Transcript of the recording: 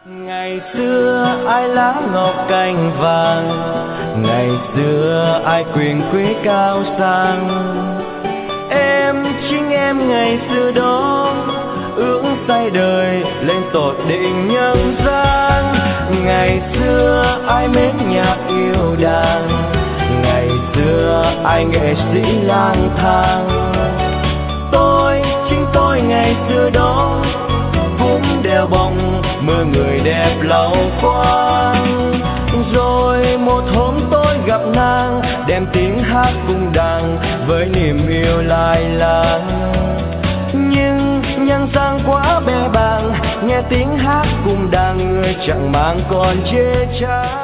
Ngày xưa ai lá ngọc cành vàng, ngày xưa ai quyền quý cao sang. Em chính em ngày xưa đó, ước say đời lên tột định nhân gian. Ngày xưa ai mến nhạc yêu đàn, ngày xưa ai nghệ sĩ lang thang. Tôi chính tôi ngày xưa đó, vũng đèo bồng mưa người đẹp lâu quang. Rồi một hôm tôi gặp nàng, đem tiếng hát cung đàn với niềm yêu lai láng. Nhưng nhân gian quá bè bàng, nghe tiếng hát cung đàn người chẳng mang còn chê chán.